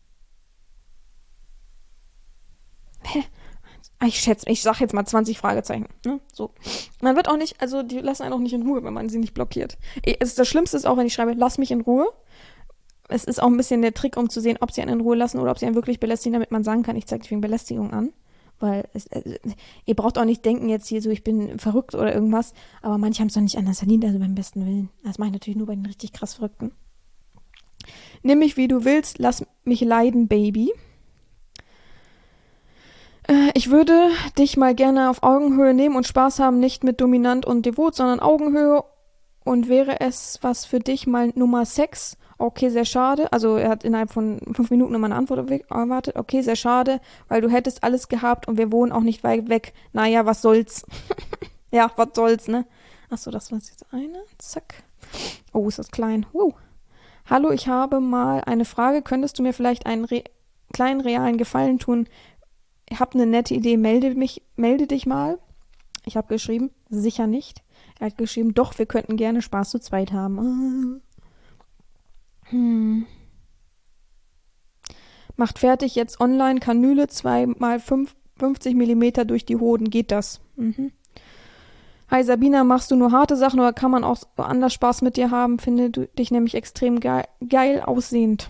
Hä? Ich sag jetzt mal 20 Fragezeichen, ne? So. Man wird auch nicht, also die lassen einen auch nicht in Ruhe, wenn man sie nicht blockiert. Das Schlimmste ist auch, wenn ich schreibe, lass mich in Ruhe. Es ist auch ein bisschen der Trick, um zu sehen, ob sie einen in Ruhe lassen oder ob sie einen wirklich belästigen, damit man sagen kann, ich zeige dich wegen Belästigung an. Weil ihr braucht auch nicht denken jetzt hier so, ich bin verrückt oder irgendwas, aber manche haben es doch nicht anders verdient, also beim besten Willen. Das mache ich natürlich nur bei den richtig krass Verrückten. Nimm mich wie du willst, lass mich leiden, Baby. Ich würde dich mal gerne auf Augenhöhe nehmen und Spaß haben, nicht mit dominant und devot, sondern Augenhöhe. Und wäre es was für dich mal Nummer 6? Okay, sehr schade. Also er hat innerhalb von 5 Minuten nochmal eine Antwort erwartet. Okay, sehr schade, weil du hättest alles gehabt und wir wohnen auch nicht weit weg. Naja, was soll's? Ja, was soll's, ne? Achso, das war jetzt eine. Zack. Oh, ist das klein. Hallo, ich habe mal eine Frage. Könntest du mir vielleicht einen kleinen realen Gefallen tun? Ich habe eine nette Idee. Melde dich mal. Ich habe geschrieben, sicher nicht. Er hat geschrieben, doch, wir könnten gerne Spaß zu zweit haben. Macht fertig jetzt online Kanüle 2x50 mm durch die Hoden. Geht das? Mhm. Hi Sabina, machst du nur harte Sachen oder kann man auch anders Spaß mit dir haben? Finde du dich nämlich extrem geil aussehend.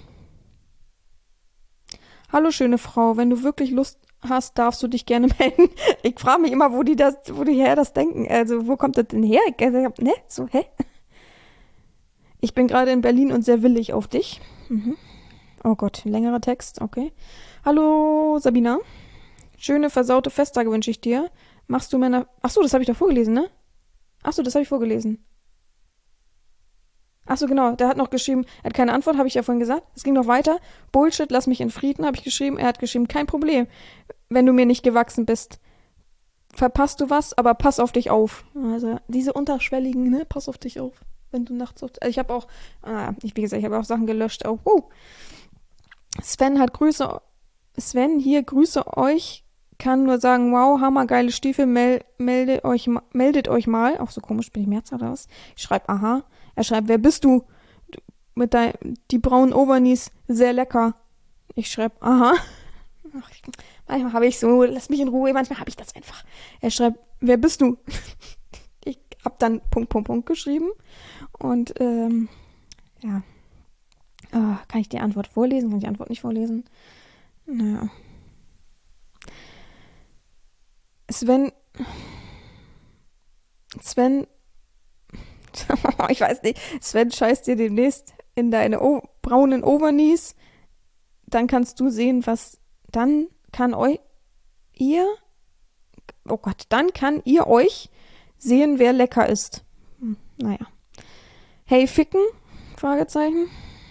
Hallo schöne Frau, wenn du wirklich Lust hast, darfst du dich gerne melden. Ich frage mich immer, wo die her das denken. Also, wo kommt das denn her? Ne? So, hä? Ich bin gerade in Berlin und sehr willig auf dich. Mhm. Oh Gott, längerer Text, okay. Hallo Sabina. Schöne versaute Festtage wünsche ich dir. Machst du Männer... Achso, das habe ich doch vorgelesen, ne? Achso, das habe ich vorgelesen. Achso, genau, der hat noch geschrieben, er hat keine Antwort, habe ich ja vorhin gesagt. Es ging noch weiter. Bullshit, lass mich in Frieden, habe ich geschrieben. Er hat geschrieben, kein Problem, wenn du mir nicht gewachsen bist. Verpasst du was, aber pass auf dich auf. Also diese unterschwelligen, ne, pass auf dich auf. Wenn du nachts auf... Also ich habe auch, wie gesagt, ich habe auch Sachen gelöscht. Auch, Sven hier, Grüße euch. Kann nur sagen, wow, hammergeile Stiefel, meldet euch mal. Auch so komisch, bin ich Mehrzahl oder was? Ich schreibe, aha. Er schreibt, wer bist du? Die braunen Overknees, sehr lecker. Ich schreibe, aha. Manchmal habe ich so, lass mich in Ruhe, manchmal habe ich das einfach. Er schreibt, wer bist du? Ich habe dann Punkt geschrieben. Und, ja. Kann ich die Antwort vorlesen? Kann ich die Antwort nicht vorlesen? Naja. Sven, Sven, ich weiß nicht, Sven scheißt dir demnächst in deine braunen Overknees, dann kannst du sehen, dann kann ihr, oh Gott, dann kann ihr euch sehen, wer lecker ist. Naja. Hey, Ficken? Fragezeichen.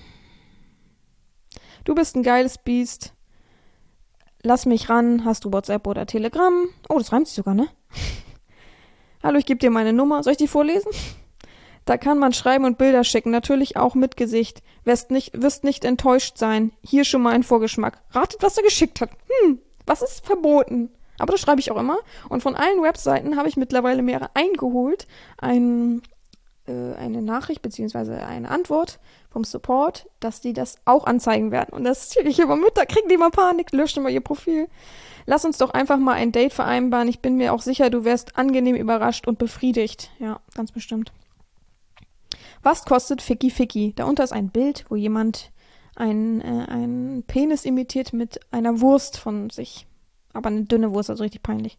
Du bist ein geiles Biest. Lass mich ran. Hast du WhatsApp oder Telegram? Oh, das reimt sich sogar, ne? Hallo, ich gebe dir meine Nummer. Soll ich die vorlesen? Da kann man schreiben und Bilder schicken, natürlich auch mit Gesicht. Wirst nicht enttäuscht sein. Hier schon mal ein Vorgeschmack. Ratet, was er geschickt hat. Was ist verboten? Aber das schreibe ich auch immer. Und von allen Webseiten habe ich mittlerweile mehrere eingeholt. Eine Nachricht bzw. eine Antwort vom Support, dass die das auch anzeigen werden. Und das schicke ich immer mit, da kriegen die immer Panik, löscht immer ihr Profil. Lass uns doch einfach mal ein Date vereinbaren. Ich bin mir auch sicher, du wärst angenehm überrascht und befriedigt. Ja, ganz bestimmt. Was kostet Ficky Ficky? Darunter ist ein Bild, wo jemand einen Penis imitiert mit einer Wurst von sich. Aber eine dünne Wurst, also richtig peinlich.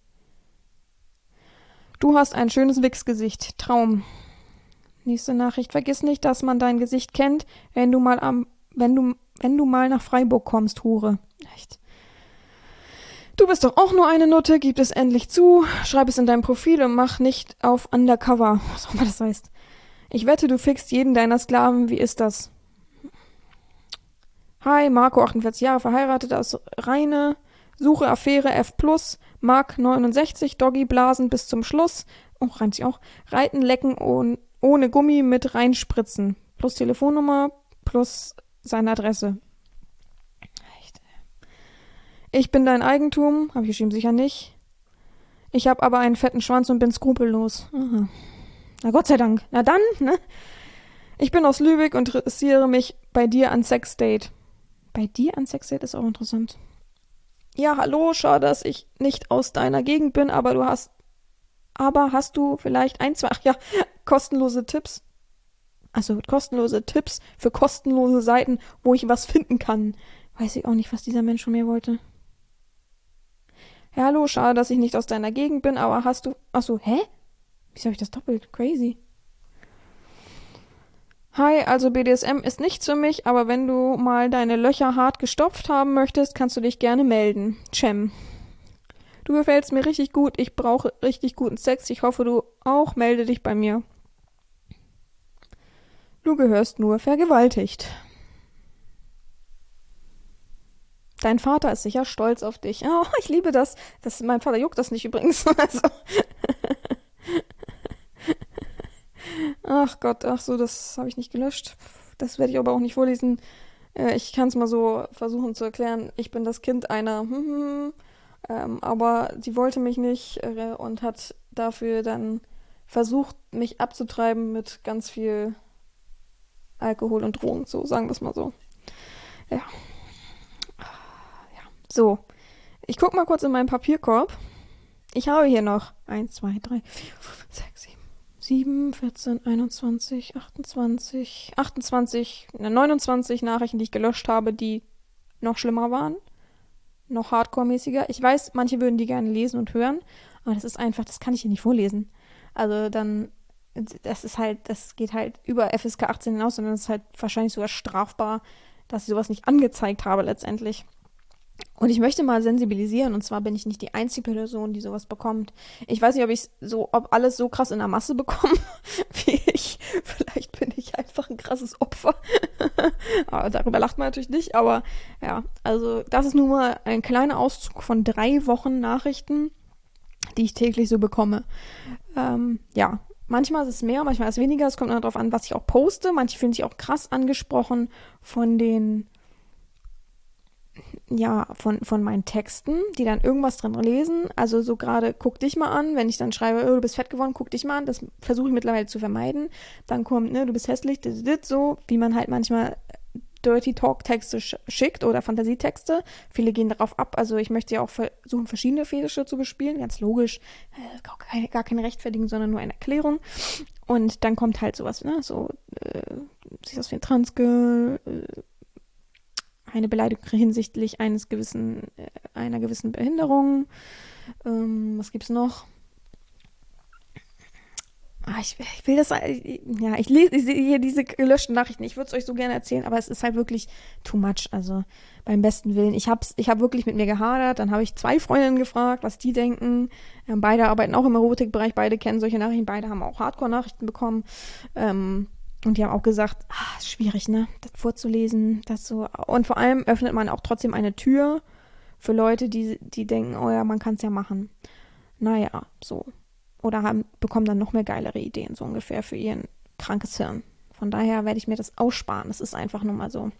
Du hast ein schönes Wichsgesicht. Traum. Nächste Nachricht. Vergiss nicht, dass man dein Gesicht kennt, wenn du mal nach Freiburg kommst, Hure. Echt. Du bist doch auch nur eine Nutte, gib es endlich zu, schreib es in dein Profil und mach nicht auf Undercover. Was auch immer das heißt. Ich wette, du fickst jeden deiner Sklaven. Wie ist das? Hi, Marco, 48 Jahre, verheiratet aus Rheine. Suche Affäre F+, Mark 69, Doggy blasen bis zum Schluss. Oh, reimt sich auch. Reiten, lecken ohne Gummi mit reinspritzen. Plus Telefonnummer, plus seine Adresse. Echt. Ich bin dein Eigentum. Habe ich geschrieben, sicher nicht. Ich habe aber einen fetten Schwanz und bin skrupellos. Aha. Na Gott sei Dank. Na dann, ne? Ich bin aus Lübeck und interessiere mich bei dir an Sexdate. Bei dir an Sexdate ist auch interessant. Ja, hallo, schade, dass ich nicht aus deiner Gegend bin, aber hast du vielleicht kostenlose Tipps? Also kostenlose Tipps für kostenlose Seiten, wo ich was finden kann. Weiß ich auch nicht, was dieser Mensch von mir wollte. Ja, hallo, schade, dass ich nicht aus deiner Gegend bin, aber Achso, hä? Wieso habe ich das doppelt? Crazy. Hi, also BDSM ist nichts für mich, aber wenn du mal deine Löcher hart gestopft haben möchtest, kannst du dich gerne melden. Cem. Du gefällst mir richtig gut, ich brauche richtig guten Sex, ich hoffe du auch, melde dich bei mir. Du gehörst nur vergewaltigt. Dein Vater ist sicher stolz auf dich. Oh, ich liebe das. Mein Vater juckt das nicht übrigens. Also. Ach Gott, ach so, das habe ich nicht gelöscht. Das werde ich aber auch nicht vorlesen. Ich kann es mal so versuchen zu erklären. Ich bin das Kind einer, aber sie wollte mich nicht und hat dafür dann versucht, mich abzutreiben mit ganz viel Alkohol und Drogen, so sagen wir es mal so. Ja. So, ich gucke mal kurz in meinen Papierkorb. Ich habe hier noch 1, 2, 3, 4, 5, 6, 7, 14, 21, 29 Nachrichten, die ich gelöscht habe, die noch schlimmer waren, noch hardcore-mäßiger. Ich weiß, manche würden die gerne lesen und hören, aber das ist einfach, das kann ich hier nicht vorlesen. Also dann, das geht halt über FSK 18 hinaus und dann ist es halt wahrscheinlich sogar strafbar, dass ich sowas nicht angezeigt habe letztendlich. Und ich möchte mal sensibilisieren, und zwar bin ich nicht die einzige Person, die sowas bekommt. Ich weiß nicht, ob alles so krass in der Masse bekommen wie ich. Vielleicht bin ich einfach ein krasses Opfer. Aber darüber lacht man natürlich nicht, aber ja, also das ist nur mal ein kleiner Auszug von 3 Wochen Nachrichten, die ich täglich so bekomme. Ja, manchmal ist es mehr, manchmal ist es weniger. Es kommt immer darauf an, was ich auch poste. Manche fühlen sich auch krass angesprochen von meinen Texten, die dann irgendwas drin lesen. Also so gerade, guck dich mal an. Wenn ich dann schreibe, du bist fett geworden, guck dich mal an. Das versuche ich mittlerweile zu vermeiden. Dann kommt, du bist hässlich, so, wie man halt manchmal Dirty Talk-Texte schickt oder Fantasietexte. Viele gehen darauf ab. Also ich möchte ja auch versuchen, verschiedene Fetische zu bespielen. Ganz logisch. Gar keine Rechtfertigung, sondern nur eine Erklärung. Und dann kommt halt sowas, sieht aus wie ein Transgirl, eine Beleidigung hinsichtlich einer gewissen Behinderung, Was gibt's noch? Ich will das, ja, ich sehe hier diese gelöschten Nachrichten. Ich würde es euch so gerne erzählen, aber es ist halt wirklich too much. Also beim besten Willen. Ich habe wirklich mit mir gehadert. Dann habe ich 2 Freundinnen gefragt, was die denken. Beide arbeiten auch im Erotikbereich, beide kennen solche Nachrichten, beide haben auch Hardcore-Nachrichten bekommen. Und die haben auch gesagt, schwierig, ne, das vorzulesen, das so. Und vor allem öffnet man auch trotzdem eine Tür für Leute, die denken, oh ja, man kann es ja machen. Naja, so. Oder bekommen dann noch mehr geilere Ideen, so ungefähr, für ihr krankes Hirn. Von daher werde ich mir das aussparen. Das ist einfach nur mal so.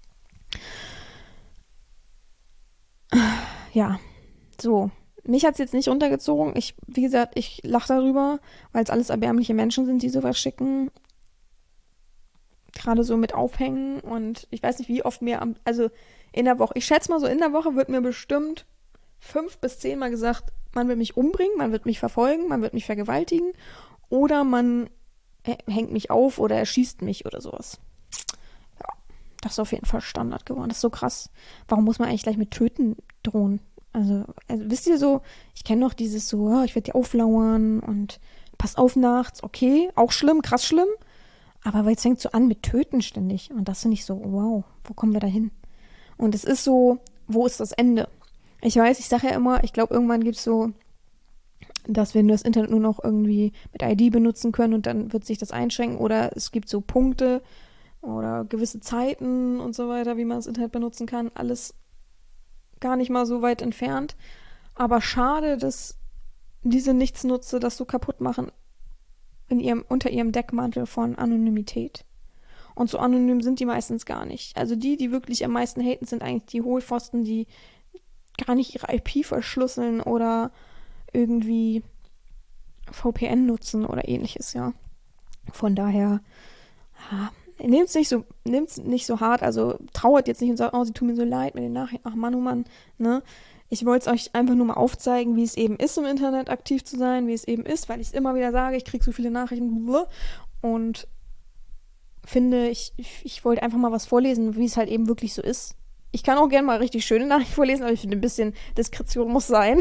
Ja, so. Mich hat es jetzt nicht runtergezogen. Wie gesagt, ich lache darüber, weil es alles erbärmliche Menschen sind, die sowas schicken. Gerade so mit Aufhängen. Und ich weiß nicht, wie oft also in der Woche, ich schätze mal so, in der Woche wird mir bestimmt 5 bis 10 Mal gesagt, man wird mich umbringen, man wird mich verfolgen, man wird mich vergewaltigen oder man hängt mich auf oder erschießt mich oder sowas. Ja, das ist auf jeden Fall Standard geworden. Das ist so krass. Warum muss man eigentlich gleich mit Töten drohen? Also wisst ihr so, ich kenne noch dieses so, ich werde dir auflauern und pass auf nachts, okay, auch schlimm, krass schlimm. Aber jetzt fängt so an mit Töten ständig. Und das finde ich so, wow, wo kommen wir da hin? Und es ist so, wo ist das Ende? Ich weiß, ich sage ja immer, ich glaube, irgendwann gibt es so, dass wir das Internet nur noch irgendwie mit ID benutzen können und dann wird sich das einschränken. Oder es gibt so Punkte oder gewisse Zeiten und so weiter, wie man das Internet benutzen kann. Alles gar nicht mal so weit entfernt. Aber schade, dass diese Nichtsnutze das so kaputt machen unter ihrem Deckmantel von Anonymität. Und so anonym sind die meistens gar nicht. Also die wirklich am meisten haten, sind eigentlich die Hohlpfosten, die gar nicht ihre IP verschlüsseln oder irgendwie VPN nutzen oder ähnliches, ja. Von daher, nehmt es nicht so hart, also trauert jetzt nicht und sagt, oh, sie tun mir so leid mit den Nachrichten, ach Mann, oh Mann, ne. Ich wollte es euch einfach nur mal aufzeigen, wie es eben ist, im Internet aktiv zu sein, wie es eben ist, weil ich es immer wieder sage, ich kriege so viele Nachrichten und finde, ich wollte einfach mal was vorlesen, wie es halt eben wirklich so ist. Ich kann auch gerne mal richtig schöne Nachrichten vorlesen, aber ich finde, ein bisschen Diskretion muss sein.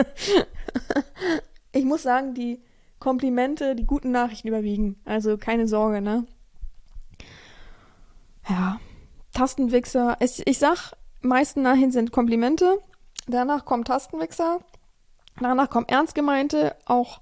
Ich muss sagen, die Komplimente, die guten Nachrichten überwiegen. Also keine Sorge, ne? Ja, Tastenwichser. Ich sag, meisten nachhin sind Komplimente. Danach kommen Tastenwichser. Danach kommen ernst gemeinte, auch.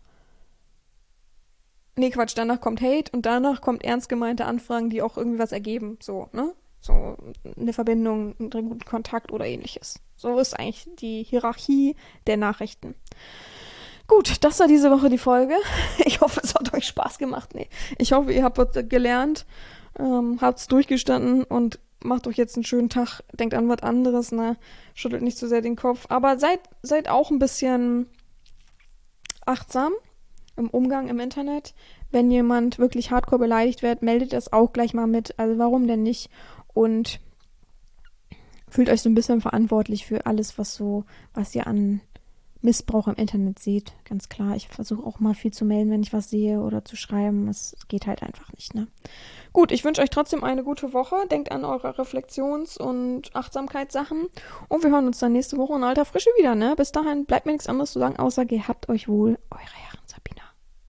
Nee, Quatsch, danach kommt Hate und danach kommt ernst gemeinte Anfragen, die auch irgendwie was ergeben. So, ne? So eine Verbindung, einen guten Kontakt oder ähnliches. So ist eigentlich die Hierarchie der Nachrichten. Gut, das war diese Woche die Folge. Ich hoffe, es hat euch Spaß gemacht. Nee, ich hoffe, ihr habt was gelernt, habt es durchgestanden und macht euch jetzt einen schönen Tag. Denkt an was anderes, ne? Schüttelt nicht so sehr den Kopf. Aber seid auch ein bisschen achtsam im Umgang im Internet. Wenn jemand wirklich hardcore beleidigt wird, meldet das auch gleich mal mit. Also warum denn nicht? Und fühlt euch so ein bisschen verantwortlich für alles, was ihr an Missbrauch im Internet seht. Ganz klar, ich versuche auch mal viel zu melden, wenn ich was sehe oder zu schreiben. Es geht halt einfach nicht, ne? Gut, ich wünsche euch trotzdem eine gute Woche. Denkt an eure Reflexions- und Achtsamkeitssachen. Und wir hören uns dann nächste Woche in alter Frische wieder, ne? Bis dahin bleibt mir nichts anderes zu sagen, außer gehabt euch wohl, eure Herren Sabina.